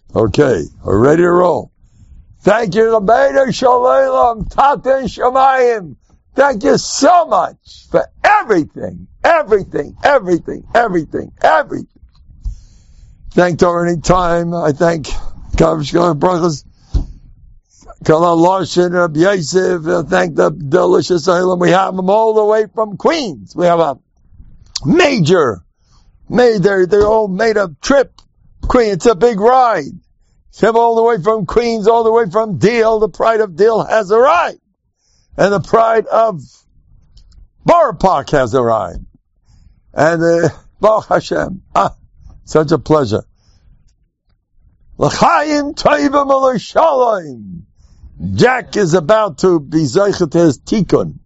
Okay, we're ready to roll. Thank you, Rabbeinu Shalom, Taten Shamayim. Thank you so much for everything. Thank Torah Anytime. I thank Kavshka Brachas, Kala Larson, Rabbi Yosef. Thank the delicious Island. We have them all the way from Queens. We have a they're all made a trip. Queen, it's a big ride. Came all the way from Queens, all the way from Deal. The pride of Deal has arrived. And the pride of Borough Park has arrived. And Baruch Hashem. Such a pleasure. L'chaim toivim u'l'shalom. Jack is about to be zeichet to his tikkun.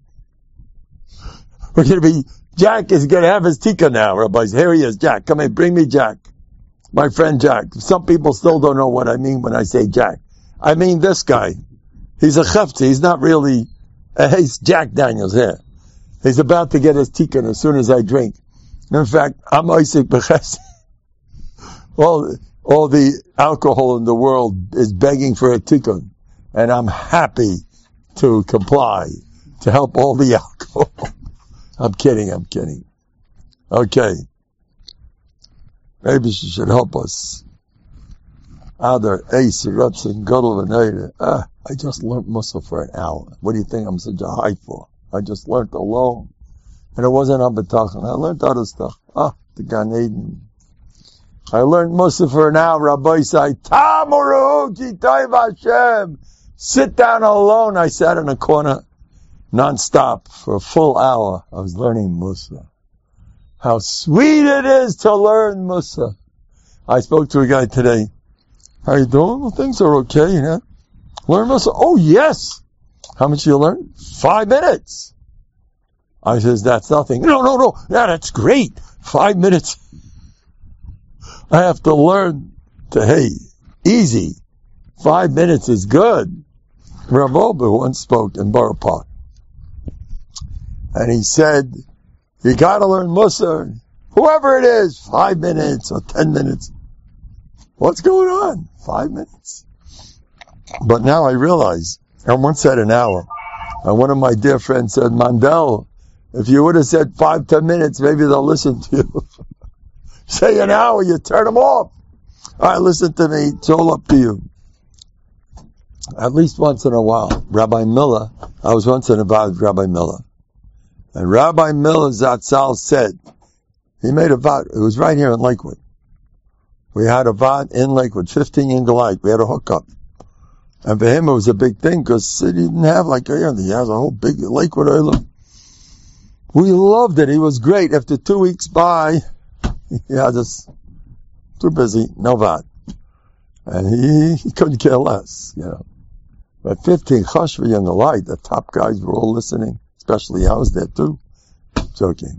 Jack is going to have his tikkun now, rabbis. Here he is, Jack. Come here, bring me Jack. My friend Jack. Some people still don't know what I mean when I say Jack. I mean this guy. He's a chafti. He's not really, he's Jack Daniels here. He's about to get his tikkun as soon as I drink. In fact, I'm Isaac Beches. All the alcohol in the world is begging for a tikkun. And I'm happy to comply, to help all the alcohol. I'm kidding. Okay. Maybe she should help us. Adar, Ace, Rupson, Gadol, and I just learned Mussar for an hour. What do you think I'm such a high for? I just learned alone. And it wasn't on B'tachon. I learned other stuff. The Gan Eden. I learned Mussar for an hour. Rabbi said, Tamuru, Kitayv Hashem. Sit down alone. I sat in a corner, non-stop, for a full hour. I was learning Mussar. How sweet it is to learn Mussar. I spoke to a guy today. How you doing? Well, things are okay, you know. Learn Mussar? Oh, yes. How much you learn? 5 minutes. I says, that's nothing. No. Yeah, that's great. 5 minutes. I have to learn easy. 5 minutes is good. Rav Olber once spoke in Borough Park. And he said, you gotta learn Mussar. Whoever it is, 5 minutes or 10 minutes. What's going on? 5 minutes. But now I realize, I once said an hour. And one of my dear friends said, Mandel, if you would have said 5-10 minutes, maybe they'll listen to you. Say an hour, you turn them off. All right, listen to me. It's all up to you. At least once in a while, Rabbi Miller, I was once in a vat with Rabbi Miller. And Rabbi Miller Zatzal said, he made a vat, it was right here in Lakewood. We had a vat in Lakewood, 15 Inglite. We had a hookup. And for him it was a big thing because he didn't have like he has a whole big Lakewood island. We loved it. He was great. After 2 weeks by, he had us too busy, no vat. And he couldn't care less, you know. But 15 Chashva Young Alike, the top guys were all listening, especially I was there too. Joking.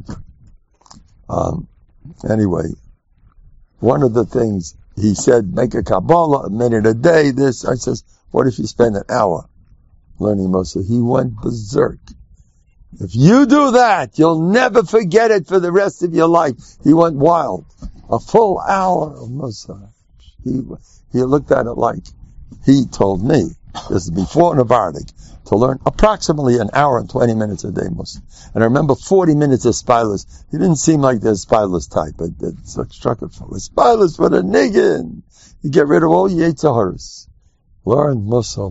Anyway, one of the things he said, make a Kabbalah, a minute a day, this. I says, what if you spend an hour learning Mussar? He went berserk. If you do that, you'll never forget it for the rest of your life. He went wild. A full hour of Mussar. He looked at it like, he told me, this is before Navardik, to learn approximately an hour and 20 minutes a day Mussar. And I remember 40 minutes of Spilus. He didn't seem like the Spilus type, but it struck it for Spilus for the niggin. You get rid of all your Yetzaharas. Learn Mussar.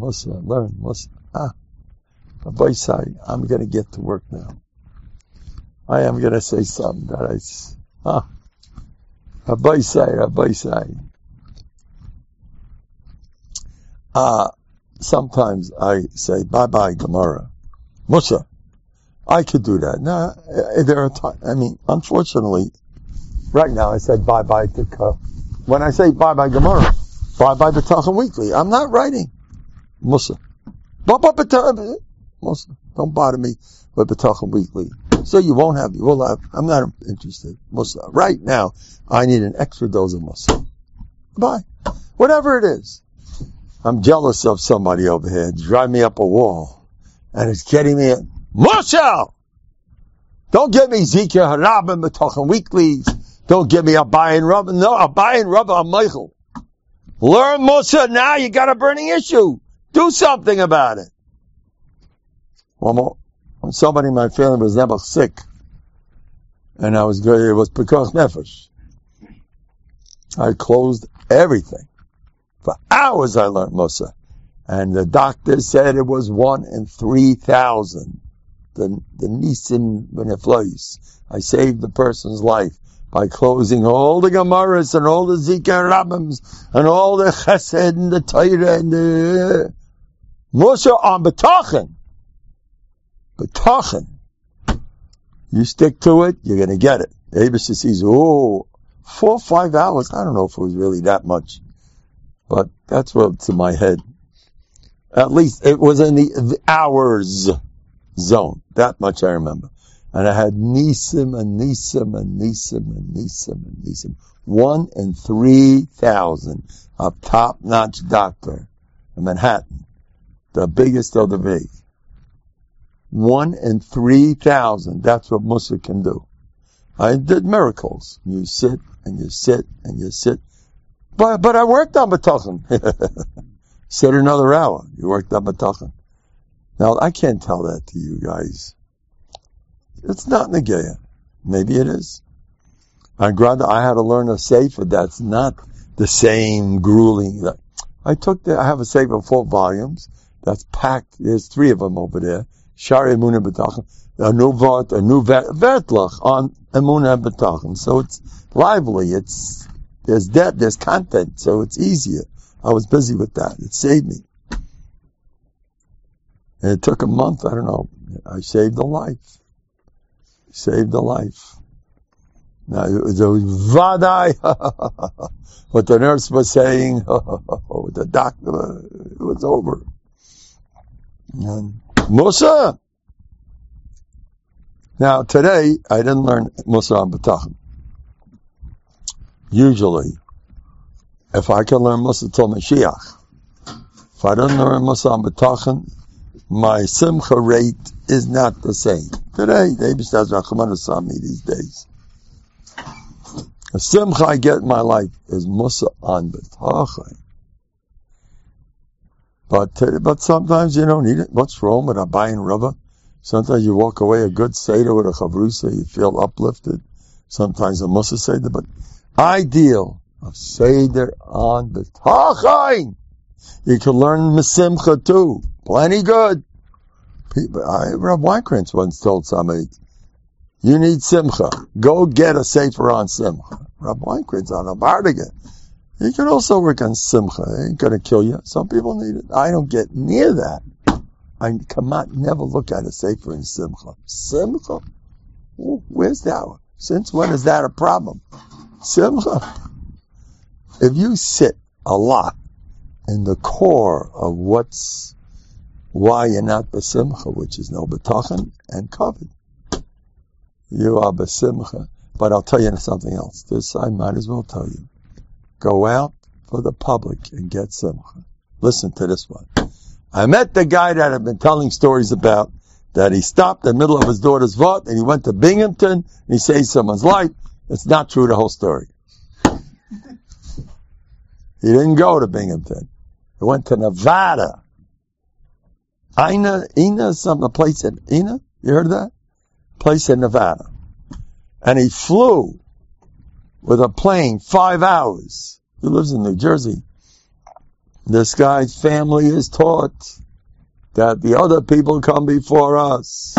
Rabbi Sai, I'm going to get to work now. I am going to say something that Rabbi Sai. Sometimes I say, bye-bye, Gemara. Mussar. I could do that. No, there are times, unfortunately, right now I said bye-bye to when I say bye-bye Gemara, bye-bye B'tachon Weekly. I'm not writing Mussar. Mussar. Don't bother me with B'tachon Weekly. So you will have, I'm not interested. Mussar. Right now, I need an extra dose of Mussar. Bye. Whatever it is. I'm jealous of somebody over here. Drive me up a wall. And it's getting me Mussar! Don't give me Zikr Harabim B'tachon Weeklies. Don't give me a Bayin Rubber. No, a Bayin Rubber, a Michael. Learn Musa now. You got a burning issue. Do something about it. When somebody in my family was never sick, and it was Pekuach Nefesh, I closed everything. For hours I learned Musa. And the doctor said it was 1 in 3,000. The Nisim Beneflois. I saved the person's life by closing all the Gemaras and all the Zikar Rabbams and all the Chesed and the Torah and the Musa on B'tachin. B'tachin. You stick to it, you're going to get it. The Abishah sees, 4 or 5 hours. I don't know if it was really that much. But that's what's in my head. At least it was in the hours zone. That much I remember. And I had Nisim and Nisim and Nisim and Nisim and Nisim. 1 in 3,000. A top-notch doctor in Manhattan. The biggest of the big. 1 in 3,000. That's what Musa can do. I did miracles. You sit and you sit and you sit. But I worked on B'tachin. Sit another hour. You worked on B'tachin. Now, I can't tell that to you guys. It's not Negeya. Maybe it is. On Granda, I had to learn a sefer that's not the same grueling. I have a sefer of 4 volumes that's packed. There's 3 of them over there. Shari Emunah B'tachin. A new Vertlach on Emunah B'tachin. So it's lively. There's depth, there's content, so it's easier. I was busy with that. It saved me. And it took a month, I don't know. I saved a life. Saved a life. Now, it was Vadai, what the nurse was saying, with the doctor, it was over. And Musa! Now, today, I didn't learn Musa on B'tachin. Usually, if I can learn Musa till Mashiach, if I don't learn Musa on B'tachin, my simcha rate is not the same. Today, the Eibush has Rachman on me these days. The simcha I get in my life is Musa on B'tachin. But sometimes you don't need it. What's wrong with Abai and Rava? Sometimes you walk away a good Seder with a Chavrusa, you feel uplifted. Sometimes a Musa Seder, but ideal of Seder on B'tachin. You can learn Mesimcha too. Plenty good. Rav Weinkrantz once told somebody, you need Simcha. Go get a Sefer on Simcha. Rav Weinkrantz on a Bardigan. You can also work on Simcha. It ain't going to kill you. Some people need it. I don't get near that. I cannot never look at a Sefer in Simcha. Simcha? Ooh, where's that? Since when is that a problem? Simcha. If you sit a lot in the core of why you're not B'simcha, which is no B'tachin and covered, you are B'simcha. But I'll tell you something else. This I might as well tell you. Go out for the public and get Simcha. Listen to this one. I met the guy that I've been telling stories about, that he stopped in the middle of his daughter's Vot and he went to Binghamton and he saved someone's life. It's not true, the whole story. He didn't go to Binghamton. He went to Nevada. Ina, a place in Ina? You heard of that? Place in Nevada. And he flew with a plane 5 hours. He lives in New Jersey. This guy's family is taught that the other people come before us.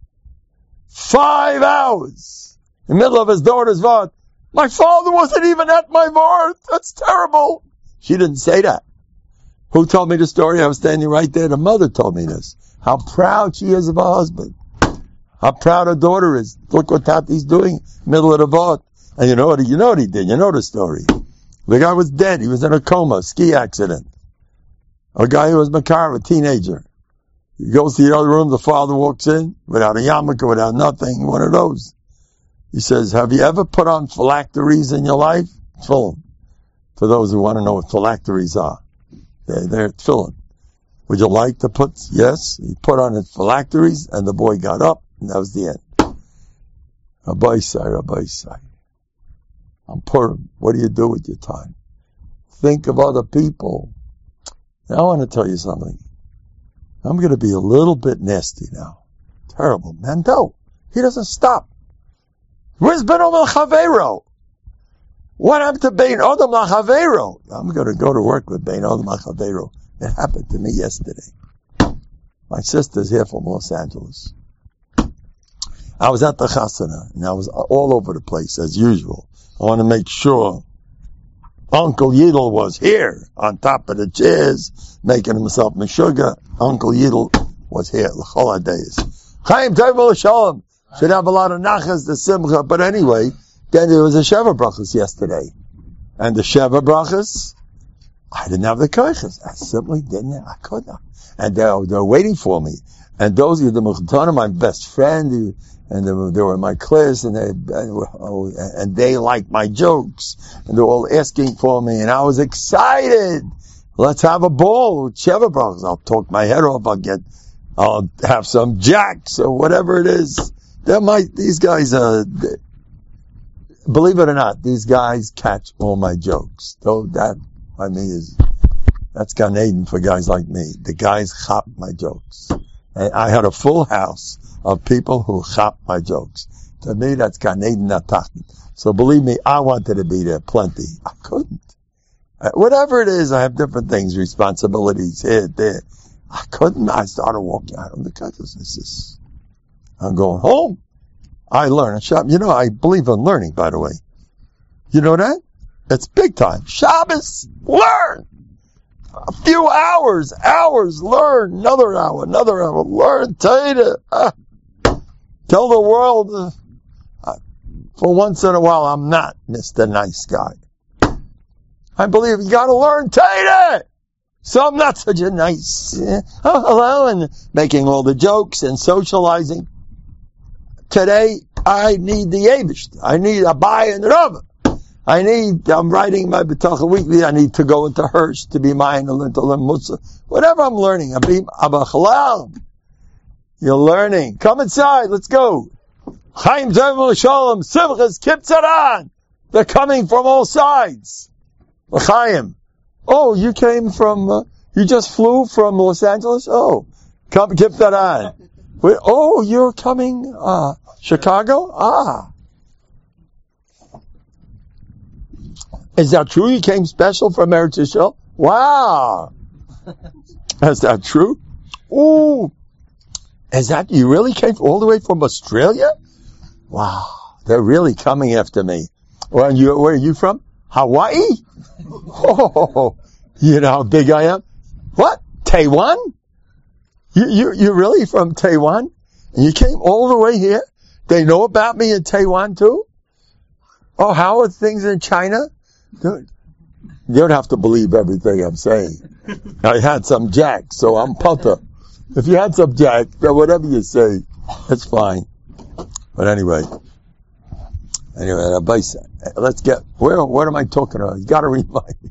5 hours in the middle of his daughter's Vot. My father wasn't even at my Vot. That's terrible. She didn't say that. Who told me the story? I was standing right there. The mother told me this. How proud she is of her husband. How proud her daughter is. Look what Tati's doing, middle of the Vot. And you know what he did. You know the story. The guy was dead. He was in a coma, ski accident. A guy who was Makar, a teenager. He goes to the other room. The father walks in without a yarmulke, without nothing. One of those. He says, have you ever put on phylacteries in your life? Tefillin. For those who want to know what phylacteries are. They're tefillin. Would you like to put? Yes. He put on his phylacteries and the boy got up and that was the end. Rabbi Sai. I'm Purim. What do you do with your time? think of other people. Now I want to tell you something. I'm going to be a little bit nasty now. Terrible. Mandel, he doesn't stop. Where's Ben Odom L'Chaveiro? What happened to Ben Odom L'Chaveiro? I'm going to go to work with Ben Odom L'Chaveiro. It happened to me yesterday. My sister's here from Los Angeles. I was at the chasana, and I was all over the place, as usual. I want to make sure Uncle Yidel was here, on top of the chairs, making himself meshuggah. Uncle Yidel was here, the holidays. Chaim Tov Shalom. Should have a lot of nachas, the simcha. But anyway, then there was a Sheva Brachas yesterday. And the Sheva Brachas, I didn't have the koiches. I simply didn't. I couldn't. And they were waiting for me. And those of the Mechutana, my best friend, and they were in my class, and they liked my jokes, and they were all asking for me, and I was excited. Let's have a ball with Sheva Brachas. I'll talk my head off. I'll have some jacks or whatever it is. These guys, believe it or not, these guys catch all my jokes. So that's Gan Eden for guys like me. The guys chop my jokes. And I had a full house of people who chop my jokes. To me, that's Gan Eden Natachn. So believe me, I wanted to be there plenty. I couldn't. Whatever it is, I have different things, responsibilities here, there. I couldn't. I started walking out of the consciousness. I'm going home. I learn a shop. You know, I believe in learning, by the way. You know that? It's big time. Shabbos, learn. A few hours, learn. Another hour, learn. Tell the world, for once in a while, I'm not Mr. Nice Guy. I believe you gotta learn Taita. So I'm not such a nice, hello, and making all the jokes and socializing. Today, I need the Abish. I need a Abai and Rav. I'm writing my B'tocha Weekly. I need to go into Hirsch to be mine, to learn Musa. Whatever I'm learning, you're learning. Come inside. Let's go. Chaim Tov Shalom. Simchas Kiptzaran. They're coming from all sides. Chaim. Oh, you came from, you just flew from Los Angeles? Oh, come Kiptzaran. Oh, you're coming, Chicago? Ah. Is that true? You came special from Eretz Yisrael? Wow. Is that true? Ooh. Is that, you really came all the way from Australia? Wow. They're really coming after me. Where are you from? Hawaii? Oh, you know how big I am? What? Taiwan? You're really from Taiwan? And you came all the way here? They know about me in Taiwan too? Oh, how are things in China? You don't have to believe everything I'm saying. I had some jack, so I'm punter. If you had some jack, whatever you say, it's fine. But anyway, let's get, what am I talking about? You gotta remind me.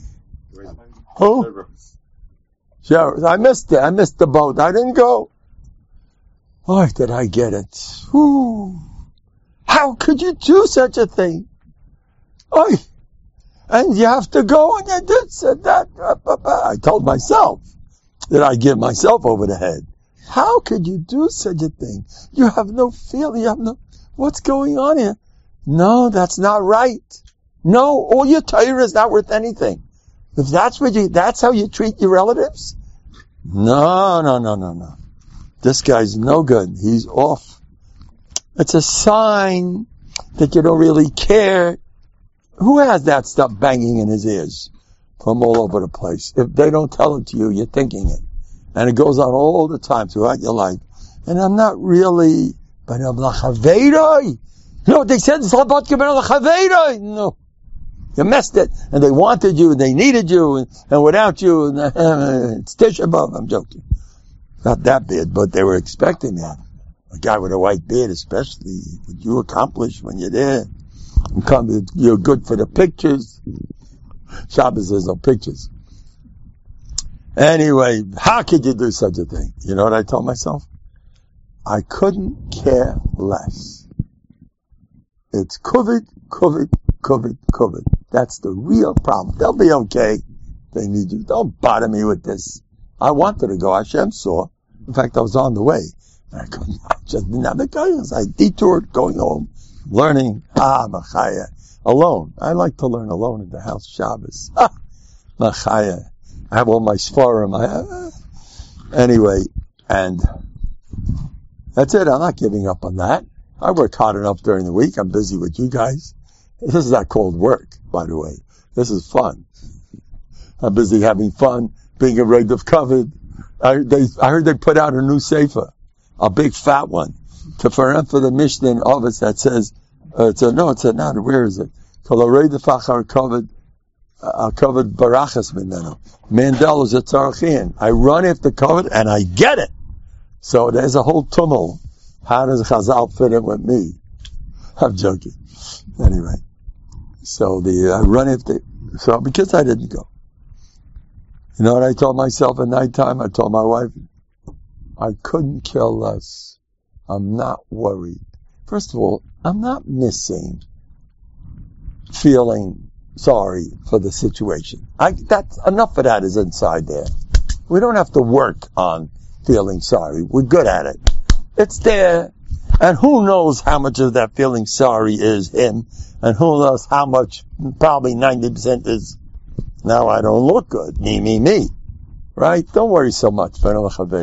Who? Sure, I missed it. I missed the boat. I didn't go. Why did I get it? Whew. How could you do such a thing? Oy. And you have to go and you did said that. I told myself that I give myself over the head. How could you do such a thing? You have no feeling. You have no, what's going on here? No, that's not right. No, all your Torah is not worth anything. If that's how you treat your relatives? No. This guy's no good. He's off. It's a sign that you don't really care. Who has that stuff banging in his ears from all over the place? If they don't tell it to you, you're thinking it. And it goes on all the time throughout your life. And I'm not really, but I'm l'chaveiroi. You know what they said? It's all about giving l'chaveiroi. No. You messed it. And they wanted you, and they needed you, and without you, it's Tisha B'Av. I'm joking. Not that bad, but they were expecting that. A guy with a white beard, especially, what you accomplish when you're there. You're good for the pictures. Shabbos says no pictures. Anyway, how could you do such a thing? You know what I told myself? I couldn't care less. It's COVID. That's the real problem. They'll be okay. They need you. Don't bother me with this. I wanted to go. Hashem saw. In fact, I was on the way. I just didn't have the guidance. I detoured going home, learning. Machaya. Alone. I like to learn alone in the house. Shabbos. Machaya. I have all my svarim. Anyway, and that's it. I'm not giving up on that. I worked hard enough during the week. I'm busy with you guys. This is not called work, by the way. This is fun. I'm busy having fun, being a raid of covet. I heard they put out a new sefer, a big fat one, for the Mishnah in Ovis that says, where is it? Called a raid of achar covet barachas minenu. Mandel is a tzarachin. I run after covet and I get it. So there's a whole tumult. How does Chazal fit in with me? I'm joking. Anyway. So I run after, so because I didn't go. You know what I told myself at nighttime? I told my wife, I couldn't care less. I'm not worried. First of all, I'm not missing feeling sorry for the situation. That's enough of that is inside there. We don't have to work on feeling sorry. We're good at it. It's there. And who knows how much of that feeling sorry is him, and who knows how much, probably 90% is, now I don't look good. Me. Right? Don't worry so much. But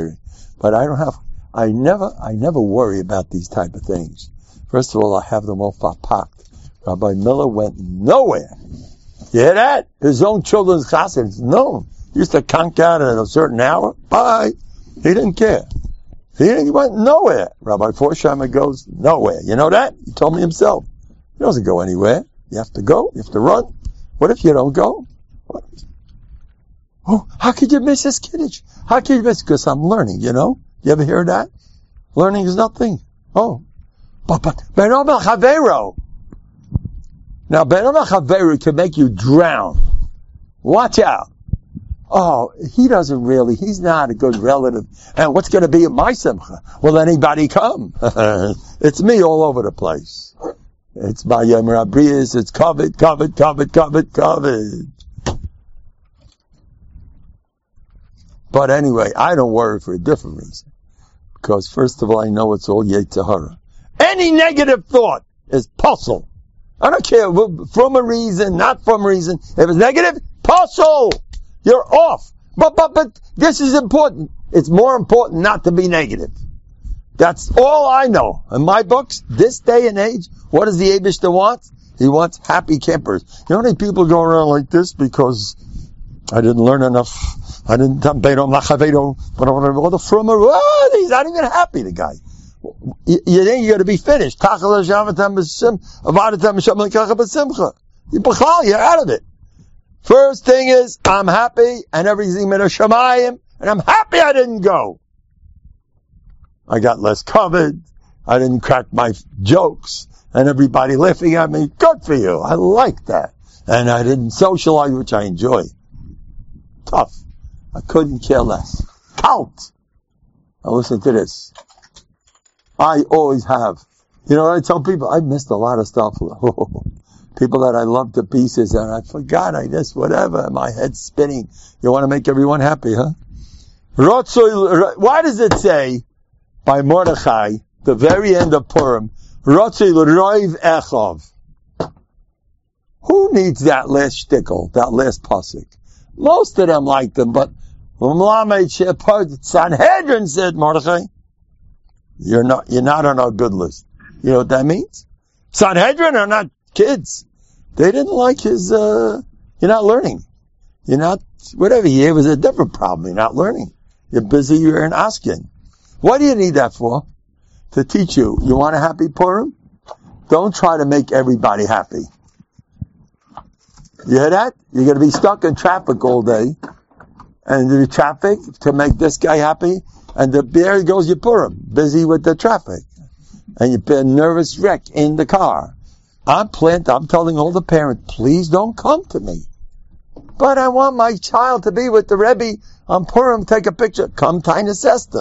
I never worry about these type of things. First of all, I have them all packed. Rabbi Miller went nowhere. You hear that? His own children's chassid's known. He used to conk out at a certain hour. Bye. He didn't care. He went nowhere. Rabbi Forsheimer goes nowhere. You know that? He told me himself. He doesn't go anywhere. You have to go. You have to run. What if you don't go? What? Oh, how could you miss this Kiddush? How could you miss? Because I'm learning, you know? You ever hear that? Learning is nothing. Oh. But Ben Omer Chavero. Now, Ben Omer Chavero can make you drown. Watch out. Oh, he's not a good relative. And what's going to be at my simcha? Will anybody come? It's me all over the place. It's my Yom Rabrias, it's covet. But anyway, I don't worry for a different reason. Because first of all, I know it's all Yetzer Hara. Any negative thought is puzzle. I don't care, from a reason, not from a reason. If it's negative, puzzle! You're off. But this is important. It's more important not to be negative. That's all I know. In my books, this day and age, what does the Eibishter want? He wants happy campers. You know how many people go around like this because I didn't learn enough. I didn't he's not even happy, the guy. You think you're going to be finished. You're out of it. First thing is, I'm happy, and everything min hashamayim, and I'm happy I didn't go. I got less covered, I didn't crack my jokes, and everybody laughing at me. Good for you, I like that. And I didn't socialize, which I enjoy. Tough. I couldn't care less. Count. Now listen to this. I always have. You know what I tell people? I missed a lot of stuff. People that I love to pieces, and I forgot, whatever, my head's spinning. You want to make everyone happy, huh? Why does it say, by Mordechai, the very end of Purim, Rotzei l'roiv echov? Who needs that last shtickle, that last pasuk? Most of them like them, but Sanhedrin said, Mordechai, you're not on our good list. You know what that means? Sanhedrin are not kids. They didn't like his, you're not learning. You're not, whatever he was a different problem. You're not learning. You're busy, you're in asking. What do you need that for? To teach you. You want a happy Purim? Don't try to make everybody happy. You hear that? You're going to be stuck in traffic all day. And the traffic to make this guy happy. And there goes your Purim. Busy with the traffic. And you've been a nervous wreck in the car. I'm telling all the parents, please don't come to me. But I want my child to be with the Rebbe on Purim, take a picture. Come Taina Sesta.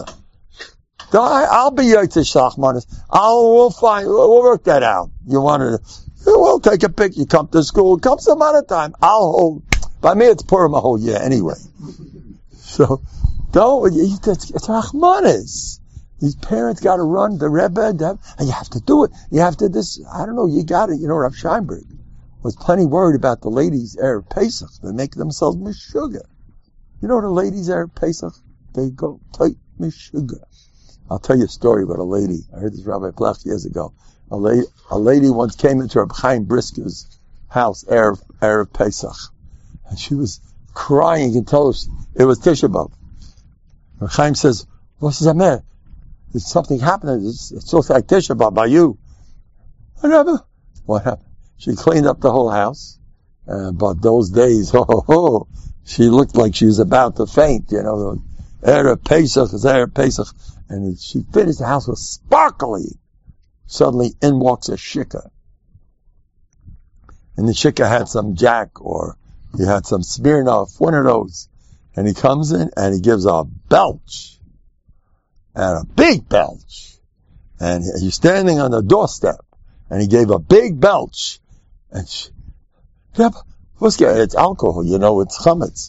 I'll be Yotze Shachmanis. We'll work that out. You want to We'll take a pic. You come to school. Come some other time. I'll hold. By me, it's Purim a whole year anyway. So, it's Rahmanis. These parents got to run the Rebbe, and you have to do it. You have to this. I don't know. You got it. Rav Scheinberg was plenty worried about the ladies Erev Pesach. They make themselves mishuga. The ladies Erev Pesach, they go tight mishuga. I'll tell you a story about a lady. I heard this Rabbi Plech years ago. A lady once came into Reb Chaim Brisker's house Erev Pesach, and she was crying. You can tell us it was Tisha B'Av. Reb Chaim says, "What's the matter? There's something happening. It looks like Tisha B'Av by you." What happened? She cleaned up the whole house, but those days, she looked like she was about to faint. Erev Pesach is Erev Pesach, and she finished the house was sparkly. Suddenly, in walks a shikha. And the shikha had some Jack, or he had some Smirnoff, one of those. And he comes in, and he gives a belch. And a big belch. And he's standing on the doorstep. And he gave a big belch. And what's good? It's alcohol, it's chametz.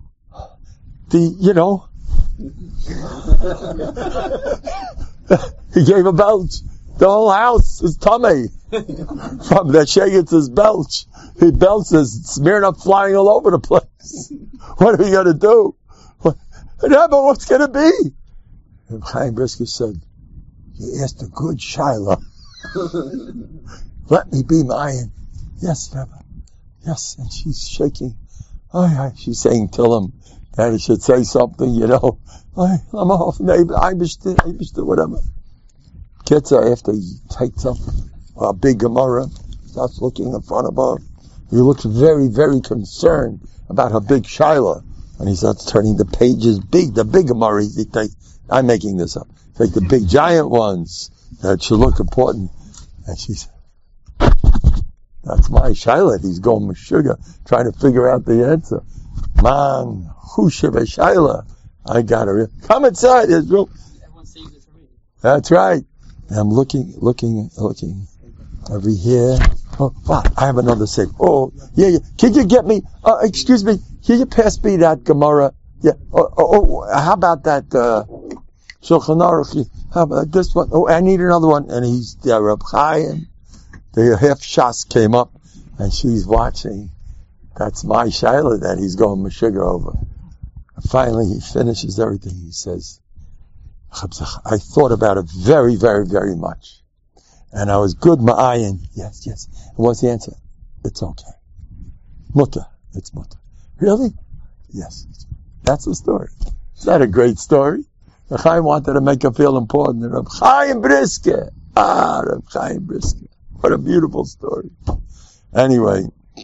He gave a belch. The whole house is tummy from the Shegitz's belch. He belches, smeared up, flying all over the place. What are we going to do? But what's going to be? And Chaim Brisker said, "You asked a good shaila. Let me be mine." "Yes, Rebbe. Yes." And she's shaking. She's saying, "Tell him that he should say something, I'm off, I whatever." Kitzah, after he takes up a big Gemara, starts looking in front of her. He looks very, very concerned about her big Shaila. And he starts turning the pages the big Gemara. I'm making this up. Take the big giant ones that should look important. And she said, "That's my Shaila." He's going with sugar, trying to figure out the answer. Man, who should be Shaila? I got her. Come inside, Israel. Everyone sees it for me. That's right. And I'm looking over here. I have another save. Yeah. Can you get me, excuse me, can you pass me that Gemara? Yeah. How about that, Shulchan Aruch? How about this one? I need another one. And he's, Reb Chaim, the half Shas came up, and she's watching. That's my Shaila that he's going Meshuggah over. And finally, he finishes everything. He says, "I thought about it very, very, very much. And I was good ma'ayin." Yes. And what's the answer? It's okay. Mutter. It's mutter. Really? Yes. That's the story. Is that a great story? Reb Chaim wanted to make her feel important. Reb Chaim Brisker. Reb Chaim Brisker. What a beautiful story. Anyway,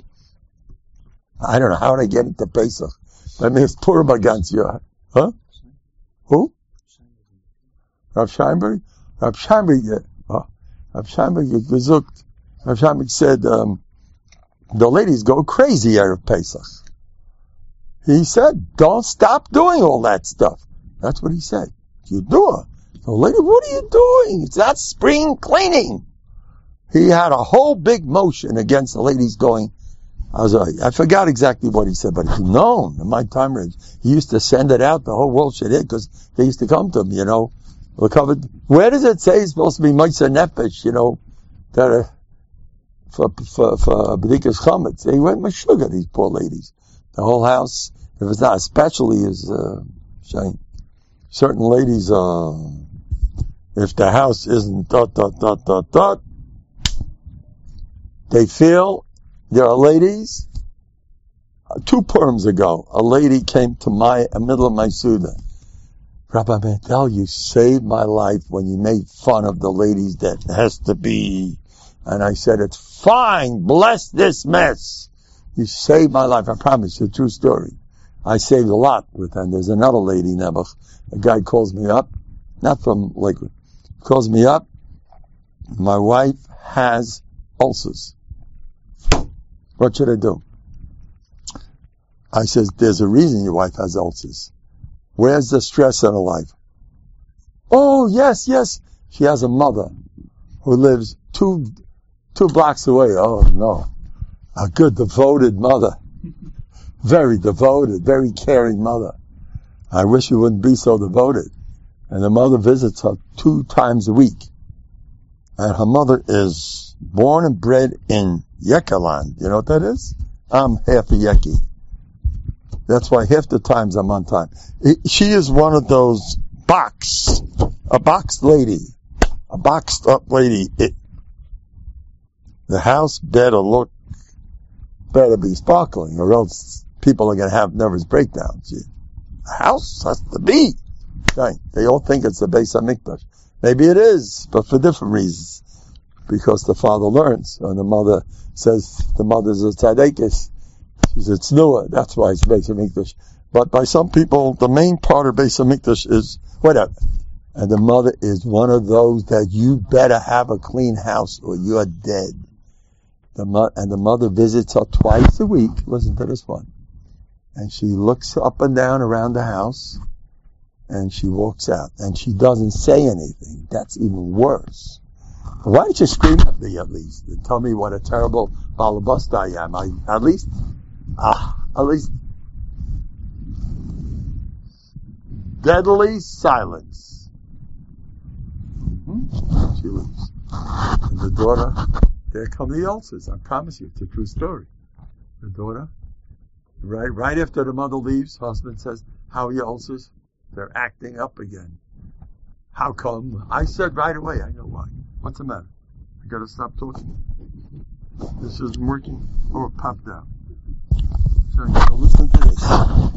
I don't know how to get into Pesach. I mean, it's Purim against you. Huh? Who? Rav Scheinberg? Rav Scheinberg gesucht. Rav Scheinberg said, the ladies go crazy Erev Pesach. He said, don't stop doing all that stuff. That's what he said. You do it. The lady, what are you doing? It's not spring cleaning. He had a whole big motion against the ladies going. I forgot exactly what he said, but he's known in my time range. He used to send it out, the whole world should hear, because they used to come to him, Where does it say it's supposed to be Meitzah Nefesh, that for B'dikas Chametz? They went Meshuggah, these poor ladies. The whole house, if it's not, especially is, certain ladies, if the house isn't they feel. There are ladies. 2 Purims ago, a lady came to middle of my Suda. "Rabbi Mandel, you saved my life when you made fun of the ladies that has to be." And I said, "It's fine. Bless this mess. You saved my life. I promise you, true story. I saved a lot with them." There's another lady, Nebuch. A guy calls me up, not from Lakewood, calls me up. "My wife has ulcers. What should I do?" I says, "There's a reason your wife has ulcers. Where's the stress in her life?" "Oh, yes. She has a mother who lives 2 2 blocks away. Oh no. A good, devoted mother. Very devoted, very caring mother. I wish you wouldn't be so devoted. And the mother visits her 2 times a week. And her mother is born and bred in Yekaland. You know what that is? I'm half a Yeki. That's why half the times I'm on time. She is one of those a boxed lady. A boxed up lady. The house better be sparkling, or else people are going to have nervous breakdowns. The house has to be. Okay. They all think it's the Beis HaMikdash. Maybe it is, but for different reasons. Because the father learns, and the mother says the mother's a tzadekis. She's a tznuah. That's why it's Beis HaMikdash. But by some people, the main part of Beis HaMikdash is whatever. And the mother is one of those that you better have a clean house or you're dead. And the mother visits her twice a week. Listen to this one. And she looks up and down around the house, and she walks out. And she doesn't say anything. That's even worse. Why don't you scream at me at least and tell me what a terrible balabasta I am? At least deadly silence. She leaves. And the daughter, there come the ulcers. I promise you, it's a true story. The daughter, right after the mother leaves, husband says, "How are your ulcers?" They're acting up again. How come? I said right away, I know why. What's the matter? I gotta stop talking. This isn't working. Oh, it popped out. So listen to this.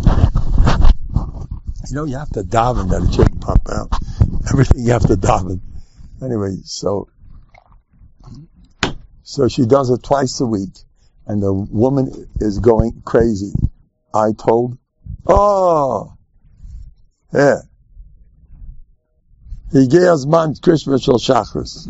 You have to daven that it shouldn't pop out. Everything you have to daven. Anyway, so she does it twice a week, and the woman is going crazy. I told, yeah. Higei Azman Krishma Shel Shachris.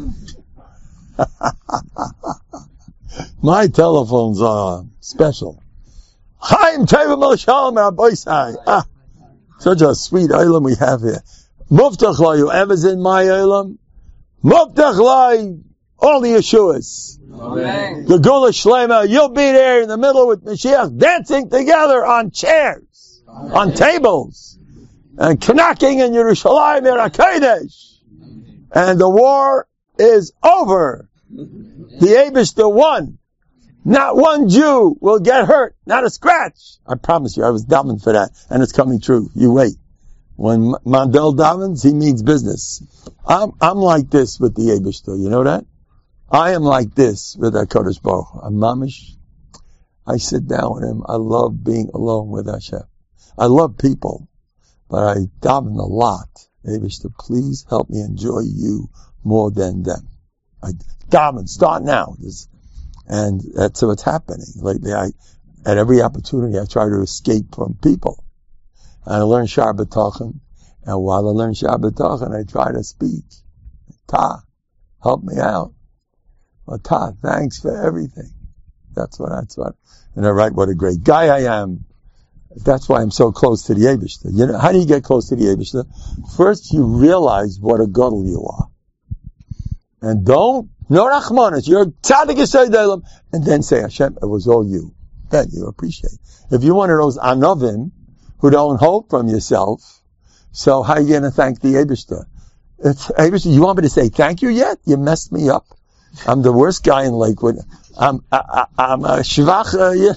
My telephones are special. Chaim Tevim El Shalom Rabbeisai. Such a sweet olam we have here. Muftach Lai, whoever's in my olam, Muftach Lai, all the Yeshuas. Amen. The Gula Shlema, you'll be there in the middle with Mashiach, dancing together on chairs, on tables, and knocking in Yerushalayim HaKodesh. And the war is over. The Eibishter won. Not one Jew will get hurt. Not a scratch. I promise you, I was davening for that, and it's coming true. You wait. When Mandel davens, he means business. I'm like this with the Eibishter. You know that? I am like this with HaKadosh Baruch Hu. I'm mamish. I sit down with him. I love being alone with Hashem. I love people, but I daven a lot. Eibishter, please help me enjoy you more than them. I daven, start now. And that's what's happening. Lately, at every opportunity, I try to escape from people. And I learn Shabbat Tochen. And while I learn Shabbat Tochen, I try to speak. Ta, help me out. Well, Ta, thanks for everything. That's what. And I write, what a great guy I am. That's why I'm so close to the Eibishter. How do you get close to the Eibishter? First, you realize what a gadol you are. And no rachmanis, you're a tzaddik yesod olam, and then say, Hashem, it was all you. Then you appreciate. If you're one of those anavim who don't hold from yourself, so how are you going to thank the Eibishter? Eibishter, you want me to say thank you yet? You messed me up. I'm the worst guy in Lakewood. I'm a shvach.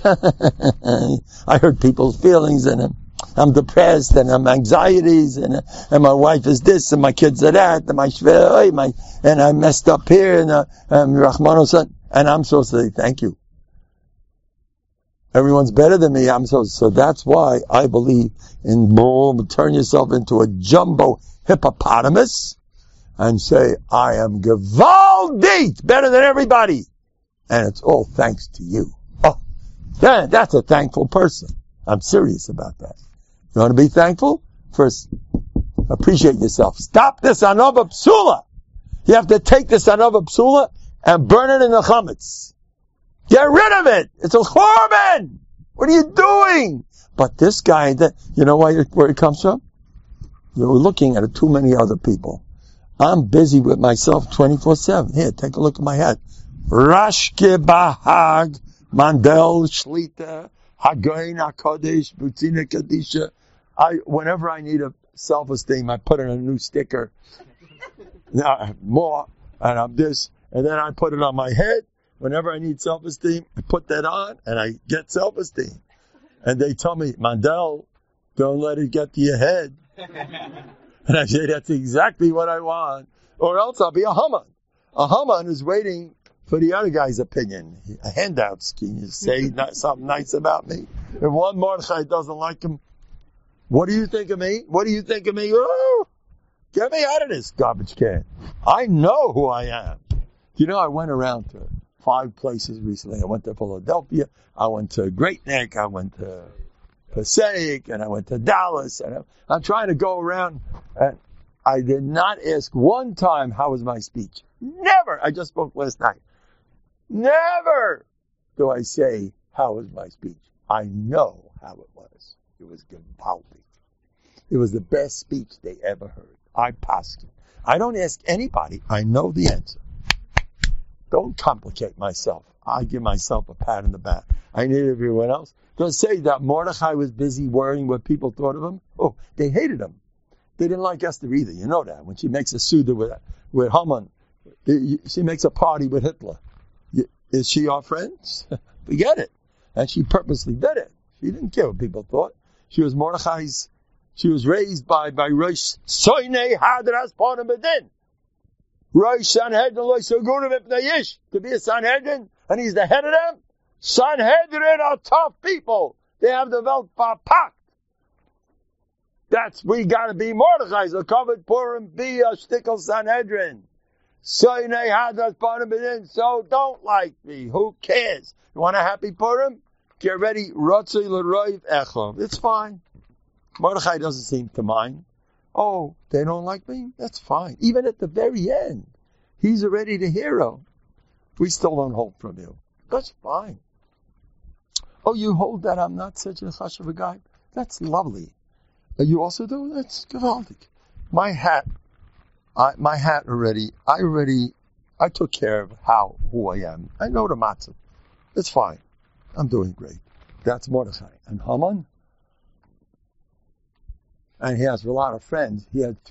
I hurt people's feelings, and I'm depressed, and I'm anxieties, and my wife is this, and my kids are that, and and I messed up here, and Rahman, and I'm supposed to say thank you. Everyone's better than me. So that's why I believe in turn yourself into a jumbo hippopotamus and say, I am gewaldic, better than everybody. And it's all thanks to you. Oh, yeah, that's a thankful person. I'm serious about that. You want to be thankful? First, appreciate yourself. Stop this anova psula. You have to take this anova psula and burn it in the chametz. Get rid of it. It's a chorban. What are you doing? But this guy, you know where it comes from? You're looking at too many other people. I'm busy with myself 24/7. Here, take a look at my hat. Rashke Bahag, Mandel Shlita, Hagain HaKadosh, Butina Kadisha. Whenever I need a self-esteem, I put in a new sticker. Now, more, and I'm this, and then I put it on my head. Whenever I need self-esteem, I put that on, and I get self-esteem. And they tell me, Mandel, don't let it get to your head. And I say, that's exactly what I want. Or else I'll be a Haman. A Haman is waiting for the other guy's opinion. A handout. Can you say something nice about me? If one Mordechai doesn't like him, what do you think of me? What do you think of me? Oh, get me out of this garbage can. I know who I am. You know, I went around to 5 places recently. I went to Philadelphia. I went to Great Neck. I went to Passaic. And I went to Dallas. And I'm trying to go around. And I did not ask one time, how was my speech? Never. I just spoke last night. Never do I say, how was my speech? I know how it was. It was gewaltig. It was the best speech they ever heard. I passed it. I don't ask anybody. I know the answer. Don't complicate myself. I give myself a pat in the back. I need everyone else. Don't say that Mordechai was busy worrying what people thought of him. Oh, they hated him. They didn't like Esther either. You know that. When she makes a Suda with Haman, she makes a party with Hitler. Is she our friend? Forget it. And she purposely did it. She didn't care what people thought. She was Mordechai's. She was raised by Rosh Soinei Hadras Ponim Bedin. Rosh Sanhedrin Lo Segurim Ipnei Yish. To be a Sanhedrin, and he's the head of them. Sanhedrin are tough people. They have the Welt verpackt. We gotta be Mordechai's. A covered Purim, be a shtickle Sanhedrin. Soinei Hadras Ponim Bedin. So don't like me. Who cares? You want a happy Purim? Get ready. Rotzei l'roiv echov. It's fine. Mordechai doesn't seem to mind. Oh, they don't like me? That's fine. Even at the very end, he's already the hero. We still don't hold from you. That's fine. Oh, you hold that I'm not such a chashuv guy? That's lovely. You also do? That's gewaltig. My hat already, I took care of who I am. I know the matzah. It's fine. I'm doing great. That's Mordechai. And Haman? And he has a lot of friends. He had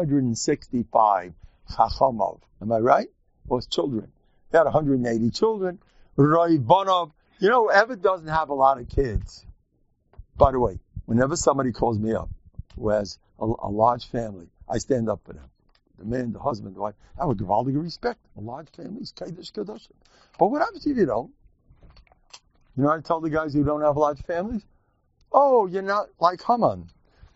365 chachamov. Am I right? Was children. He had 180 children. Roivonov. You know, whoever doesn't have a lot of kids. By the way, whenever somebody calls me up who has a large family, I stand up for them. The man, the husband, the wife. I would give all the respect. A large family is Kaddish Kadosh. But what happens if you don't? You know what I tell the guys who don't have large families? Oh, you're not like Haman.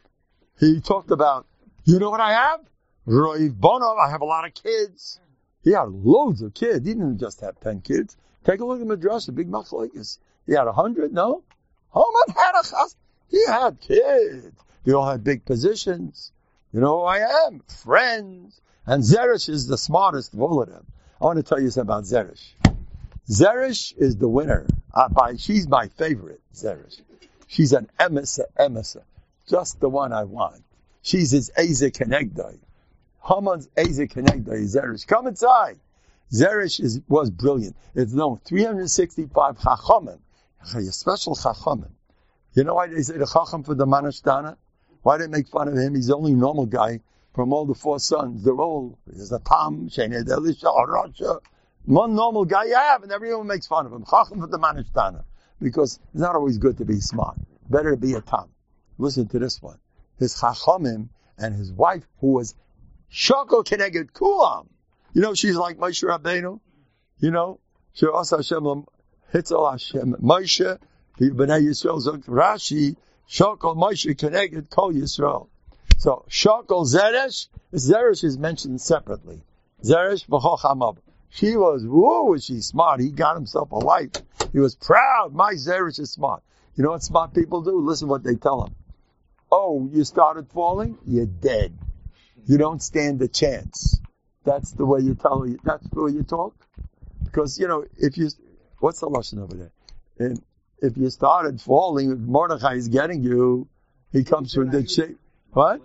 He talked about, you know what I have? Roiv Bonov, I have a lot of kids. He had loads of kids. He didn't just have 10 kids. Take a look at Midrash, big machlokes. He had 100, no? Haman had he had kids. They all had big positions. You know who I am? Friends. And Zeresh is the smartest of all of them. I want to tell you something about Zeresh. Zeresh is the winner. She's my favorite, Zeresh. She's an emissary. Just the one I want. She's his Eze Kenegdai. Haman's Eze Kenegdai is Zeresh. Come inside. Zeresh was brilliant. It's known 365 Chachamim. A special Chachamim. You know why they say the Chacham for the Manashtana? Why they make fun of him? He's the only normal guy from all the 4 sons. They're all, there's a Tam, Shened Elisha, Arasha. One normal guy you have, and everyone makes fun of him. Chacham for the Manashtana. Because it's not always good to be smart. Better to be a Tam. Listen to this one. His Chachamim and his wife, who was Shoko Keneged Kulam. You know, she's like Moshe Rabbeinu. You know, She'asa Hashem Hitzel Hashem Moshe, B'nai Yisrael Zok Rashi, Shokol Moshe Keneged Kol Yisrael. So, Shokol Zeresh is mentioned separately. Zeresh V'chochamav. She was she smart. He got himself a wife. He was proud. My Zeresh is smart. You know what smart people do? Listen what they tell him. Oh, you started falling? You're dead. You don't stand a chance. That's the way you that's the way you talk? Because, you know, what's the lesson over there? And if you started falling, if Mordechai is getting you, he comes from the shape. What?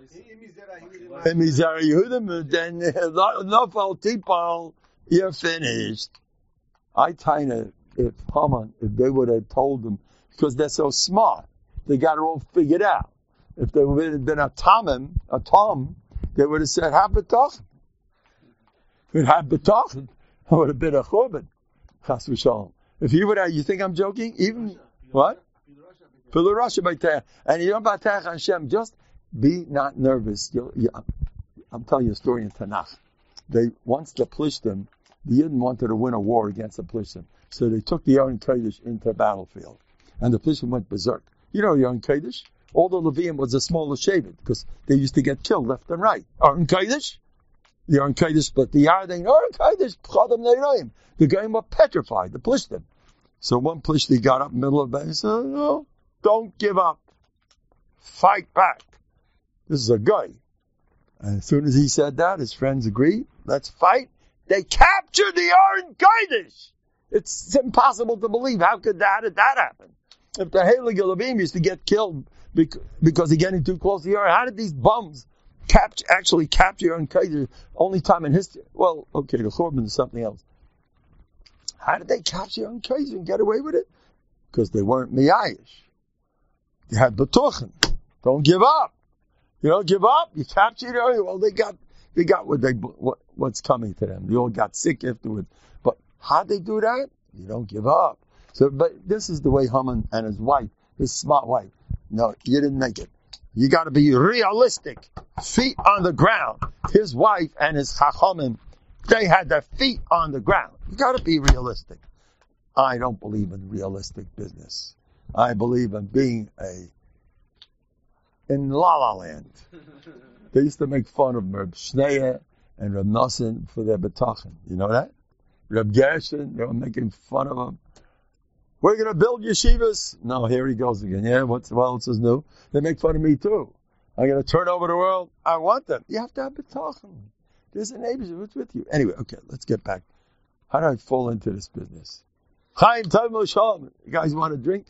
Then Nafal Tipal, you're finished. I kinda, if they would have told them, because they're so smart, they got it all figured out. If they would have been a Tom, they would have said, Habitach. If it had Bitachon, it would have been a Churban. Chas v'shalom. If you would have, you think I'm joking? Even, what? Pilu Rasha. And you know about Teach Hashem, just be not nervous. I'm telling you a story in Tanakh. Once the Plishtim, the Yidden wanted to win a war against the Plishtim. So they took the Aron Kodesh into the battlefield. And the Plishtim went berserk. You know Aron Kodesh? All the Levium was a smaller shaved because they used to get killed left and right. Aron Kodesh? The Aron Kodesh, but the Yarden, Aron Kodesh, Chadam Neirayim. The guy were petrified, the Plishtim. So one Plishti got up in the middle of the battle and said, no, don't give up. Fight back. This is a guy. And as soon as he said that, his friends agreed. Let's fight. They captured the Aron Kodesh. It's impossible to believe. How did that happen? If the Heilige Levim used to get killed because they're getting too close to the Aron, how did these bums actually capture Aron Kodesh? Only time in history. Well, okay, the Churban is something else. How did they capture Aron Kodesh and get away with it? Because they weren't miyayish. They had b'tuchen. Don't give up. You don't give up. You captured it. Well, they got what's coming to them. They all got sick afterwards. But how'd they do that? You don't give up. So, but this is the way Haman and his wife, his smart wife. No, you didn't make it. You got to be realistic. Feet on the ground. His wife and his chachamim, they had their feet on the ground. You got to be realistic. I don't believe in realistic business. I believe in being in La La Land. They used to make fun of Reb Shneya and Reb Nosson for their betachin. You know that? Reb Gershon, they were making fun of them. We're going to build yeshivas. No, here he goes again. Yeah, what else is new? They make fun of me too. I'm going to turn over the world. I want them. You have to have betachin. There's a neighbor who's with you. Anyway, okay, let's get back. How did I fall into this business? Chaim Tov Shalom. You guys want a drink?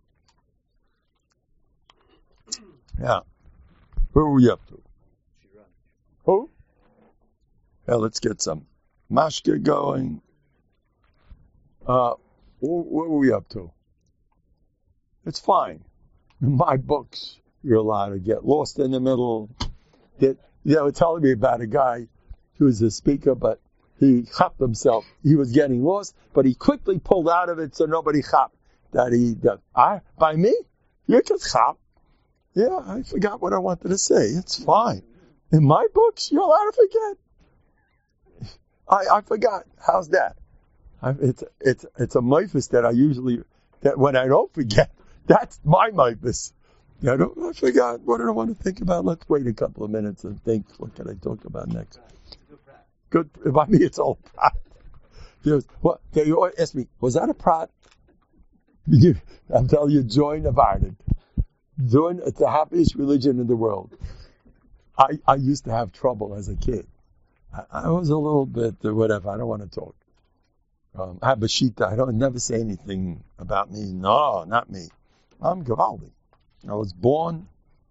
Yeah. Who are we up to? Who? Yeah, let's get some mashke going. What were we up to? It's fine. In my books, you're allowed to get lost in the middle. They were telling me about a guy who was a speaker, but he chapped himself. He was getting lost, but he quickly pulled out of it so nobody chapped. By me? You can chap. Yeah, I forgot what I wanted to say. It's fine. In my books, you're allowed to forget. I forgot. How's that? It's a mythus that when I don't forget, that's my mythus. I forgot. What did I want to think about? Let's wait a couple of minutes and think. What can I talk about next? Good. By me, it's all prat. What? They always ask me, was that a prat? I'm telling you, join Avarded. Join, it's the happiest religion in the world. I used to have trouble as a kid. I was a little bit, whatever, I don't want to talk. I have a shita, I don't never say anything about me. No, not me. I'm Gavaldi. I was born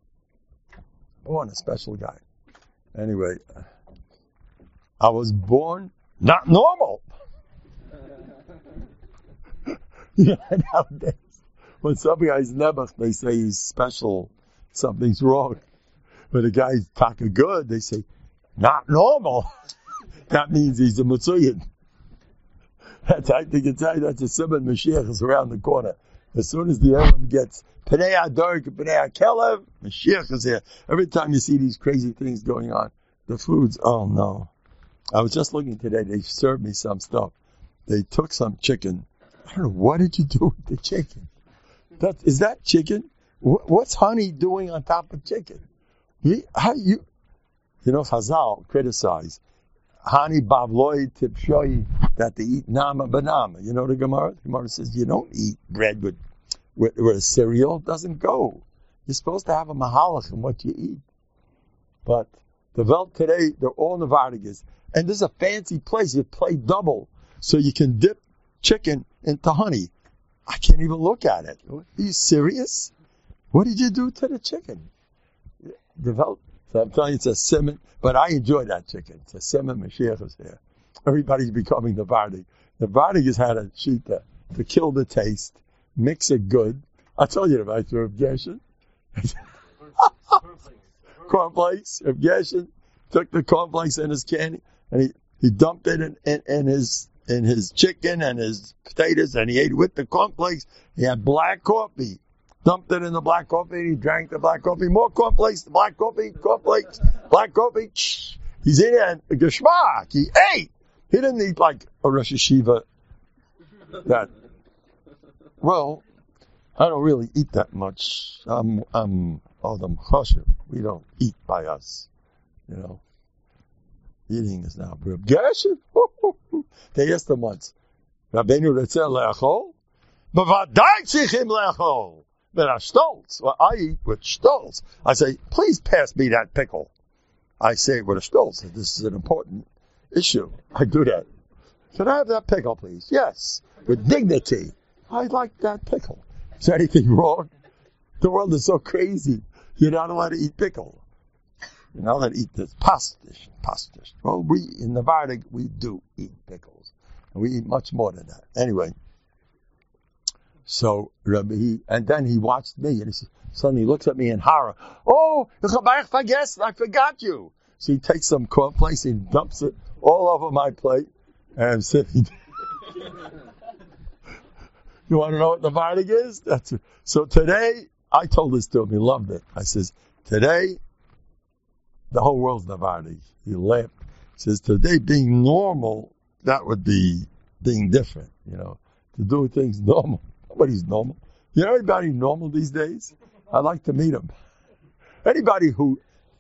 a special guy. Anyway, I was born not normal. Yeah, nowadays, when some guy's nebuch, they say he's special, something's wrong. When a guy's taka good, they say, not normal. That means he's a Mitzuyan. I think that's a Simon Mashiach is around the corner. As soon as the Elam gets Pnei HaDark, Pnei HaKelev, Mashiach is here. Every time you see these crazy things going on, the foods, oh no. I was just looking today, they served me some stuff. They took some chicken. I don't know, what did you do with the chicken? Is that chicken? What's honey doing on top of chicken? Chazal criticize Hani Bavloi Tipshoyi that they eat nama banama. You know the Gemara? The Gemara says you don't eat bread with a cereal. It doesn't go. You're supposed to have a mahalach in what you eat. But the Welt today, they're all Navardigas. And this is a fancy place. You play double. So you can dip chicken into honey. I can't even look at it. Are you serious? What did you do to the chicken? So I'm telling you, it's a simon, but I enjoy that chicken. It's a simon. Mashiach is here. Everybody's becoming the Vardi. The Vardigas had a shita to kill the taste, mix it good. I told you about Reb Gershon. Cornflakes. Reb Gershon took the cornflakes in his candy and he dumped it in his chicken and his potatoes, and he ate it with the cornflakes. He had black coffee. Dumped it in the black coffee. He drank the black coffee. More cornflakes, black coffee, cornflakes, black coffee. He's in it. Geschmack. He ate. He didn't eat like a Rosh Hashiva. Well, I don't really eat that much. I'm Adam Choshev. We don't eat by us. Eating is now. Reb Gershon. They asked him once, Rabbeinu Retzeh le'achol? B'vadai tzichim le'achol. But stolz. Well, I eat with stolz. I say, please pass me that pickle. I say it with a stolz. This is an important issue. I do that. Can I have that pickle, please? Yes. With dignity. I like that pickle. Is there anything wrong? The world is so crazy. You're not allowed to eat pickle. You're not allowed to eat this pastish. Well, in the Vardig, we do eat pickles. And we eat much more than that. Anyway. So, and then he watched me, and he suddenly looks at me in horror. Oh, I forgot you. So he takes some cornflakes and dumps it all over my plate, and said, you want to know what the Vardig is? So today, I told this to him, he loved it. I says, today, the whole world's the Vardig. He laughed. He says, today being normal, that would be being different, to do things normal. Nobody's normal. You know anybody normal these days? I'd like to meet him. Anybody who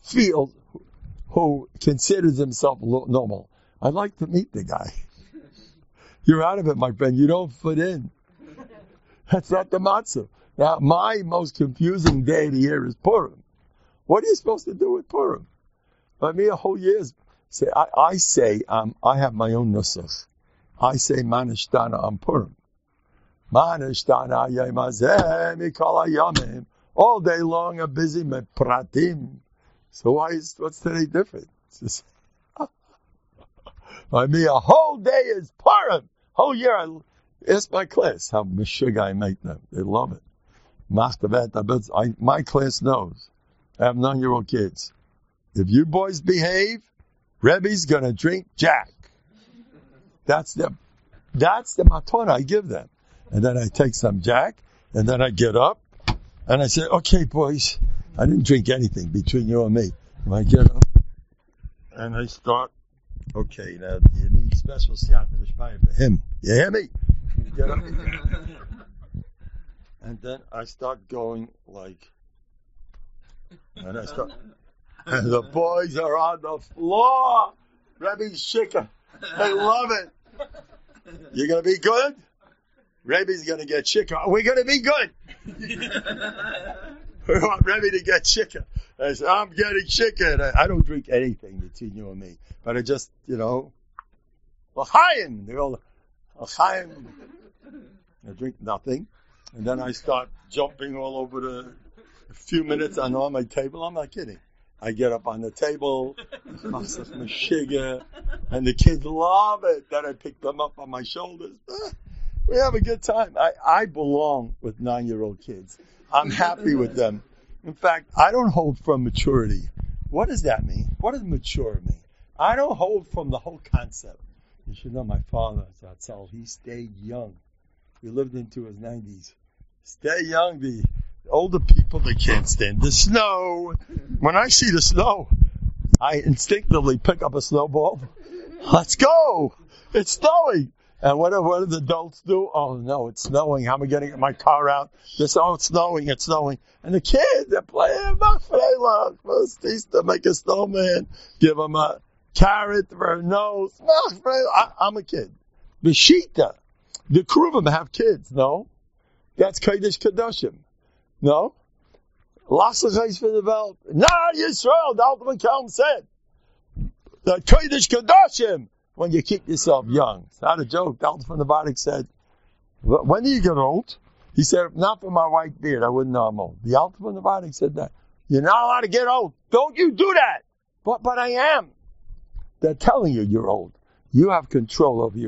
considers himself normal, I'd like to meet the guy. You're out of it, my friend. You don't fit in. That's not the matzah. Now, my most confusing day of the year is Purim. What are you supposed to do with Purim? I mean, a whole year's. I say, I have my own nusach. I say Manishtana on Purim. All day long, I'm busy with pratim. So what's today different? I mean, a whole day is Purim. Whole year, ask my class how mishug I make them. They love it. My class knows. I have 9-year-old kids. If you boys behave, Rebbe's gonna drink Jack. That's the matona I give them. And then I take some Jack, and then I get up, and I say, okay, boys, I didn't drink anything between you and me. And I get up, and I start, okay, now you need special siyata d'shmaya for him. You hear me? Get up. And then I start going like, and the boys are on the floor. Rebbe's shikah. They love it. You're going to be good? Rebbe's going to get shikah. We're going to be good. We want Rebbe to get shikah. I said, I'm getting shikah. I don't drink anything between you and me. But I just, l'chaim. They go, l'chaim. I drink nothing. And then I start jumping all over a few minutes on my table. I'm not kidding. I get up on the table, and the kids love it. Then I pick them up on my shoulders. We have a good time. I belong with 9-year-old kids. I'm happy with them. In fact, I don't hold from maturity. What does that mean? What does mature mean? I don't hold from the whole concept. You should know my father, Zatzal, he stayed young. He lived into his 90s. Stay young. The older people, they can't stand the snow. When I see the snow, I instinctively pick up a snowball. Let's go! It's snowing! And what do the adults do? Oh no, it's snowing. How am I getting my car out? It's snowing. And the kids, they're playing Machfreilach. First, used to make a snowman, give them a carrot for a nose. I'm a kid. Beshita. The Kruvim have kids, no? That's Kodesh Kedoshim. No? Lasachais for the belt. Not Yisrael, the ultimate Kelm said. The Kodesh Kedoshim. When you keep yourself young. It's not a joke. The Alter from the Vardig said, when do you get old? He said, not for my white beard. I wouldn't know I'm old. The Alter from the Vardig said that. You're not allowed to get old. Don't you do that. But I am. They're telling you you're old. You have control over your